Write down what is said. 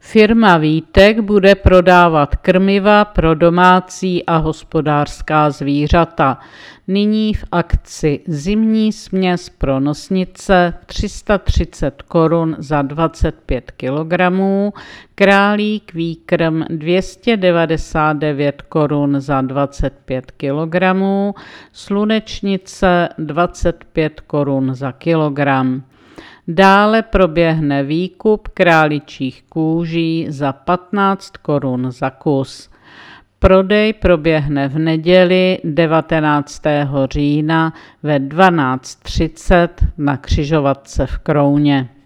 Firma Vítek bude prodávat krmiva pro domácí a hospodářská zvířata. Nyní v akci zimní směs pro nosnice 330 Kč za 25 kg, králík výkrm 299 Kč za 25 kg, slunečnice 25 Kč za kilogram. Dále proběhne výkup králičích kůží za 15 Kč za kus. Prodej proběhne v neděli 19. října ve 12:30 na křižovatce v Krouně.